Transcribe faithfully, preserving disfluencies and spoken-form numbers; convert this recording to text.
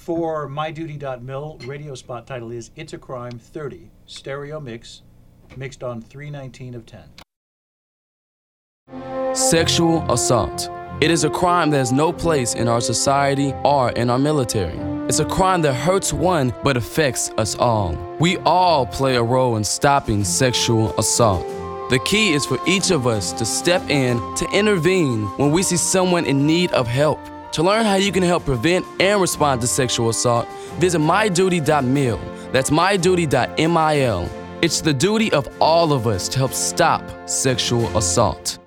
For my duty dot mil, radio spot title is It's a Crime thirty, stereo mix, mixed on three nineteen of ten. Sexual assault. It is a crime that has no place in our society or in our military. It's a crime that hurts one but affects us all. We all play a role in stopping sexual assault. The key is for each of us to step in, to intervene when we see someone in need of help. To learn how you can help prevent and respond to sexual assault, visit my duty dot mil. That's my duty dot mil. It's the duty of all of us to help stop sexual assault.